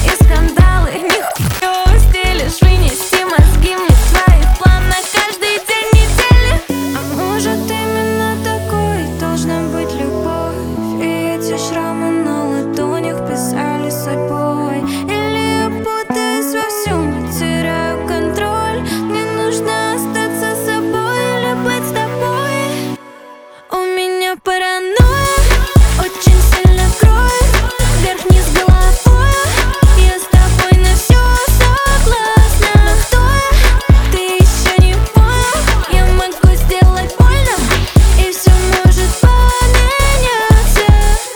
и скандалы. Нихуя стелишь, вынести мозги мне свои планы каждый день недели. А может, именно такой должна быть любовь, и эти шрамы на ладонях писали судьбой? Или я путаюсь во всем и теряю контроль? Мне нужно остаться собой или быть с тобой? У меня паранойя очень сильно кроет вверх-вниз головой. Я с тобой на все согласна. Но кто я? Ты еще не понял. Я могу сделать больно, и все может поменяться.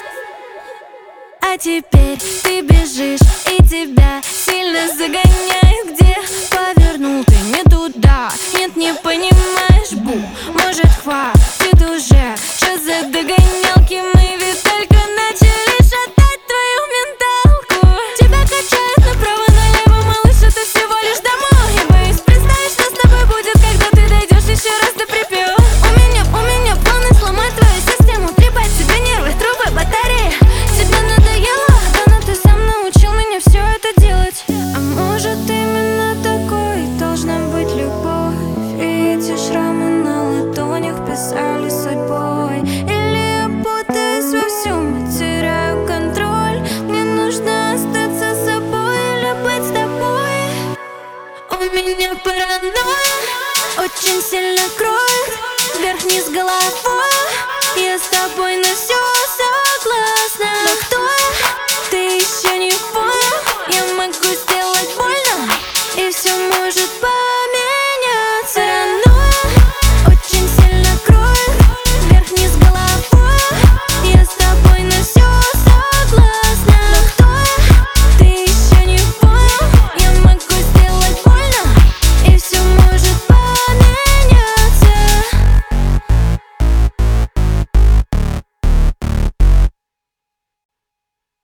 А теперь ты бежишь, и тебя сильно загоняет. Где повернул ты не туда? Нет, не понимаешь, бу. Может, хватит уже? Что за догонялки? Мы ведь только начали шатать твою менталку. Тебя качает направо-налево, малыш, это всего лишь домой. Я боюсь представить, что с тобой будет, когда ты дойдешь еще раз до припева. У меня планы сломать твою систему, трепать себе нервы, трубы, батареи. Тебе надоело? Да, но ты сам научил меня все это делать. А может, именно такой должна быть любовь, и эти шрамы на ладонях писали судьбой? Или я путаюсь во всем и теряю контроль? Мне нужно остаться собой или быть с тобой? У меня паранойя очень сильно кроет вверх-вниз головой. Я с тобой на все